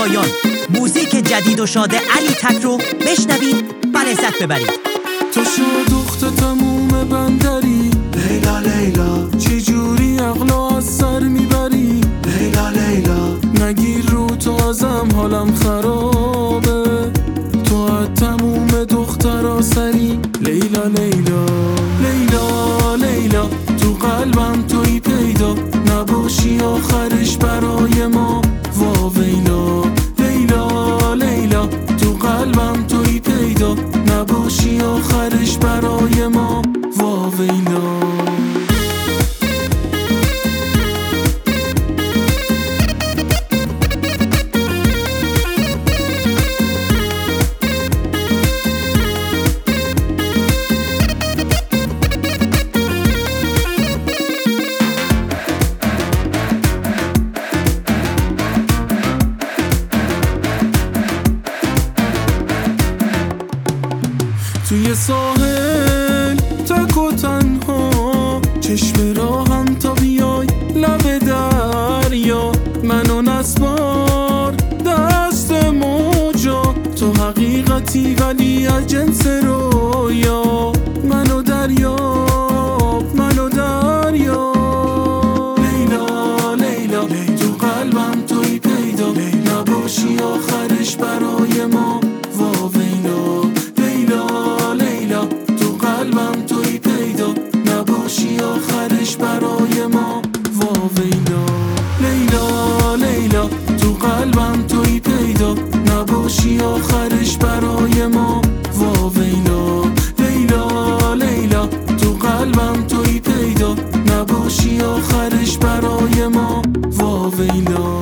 شایان. موزیک جدید و شاد علی تک رو بشنوید و لذت ببرید. تو شادخت تموم بندری، لیلا لیلا چجوری عقلو از سر میبری، لیلا لیلا نگیر رو تو ازم حالم خرابه، تو از تموم دخترا سری، لیلا لیلا لیلا لیلا تو قلبم توی پیدا، نباشی آخرش برای ما واویلا، لیلا لیلا تو قلبم توی پیدا، نباشی آخرش برای ما واویلا. توی ساحل تک و تنها، چشم راهم تا بیای لب دریا، منو نسپار دست موجا، تو حقیقتی ولی از جنس رویا، منو دریاب منو دریاب، لیلا لیلا تو قلبم توی پیدا، نباشی آخرش برای ما واویلا، لیلا تو قلبم توی پیدا، نباشی آخرش برای ما واویلا، لیلا لیلا تو قلبم توی پیدا، نباشی آخرش برای ما واویلا، لیلا لیلا تو قلبم توی پیدا، نباشی آخرش برای ما واویلا.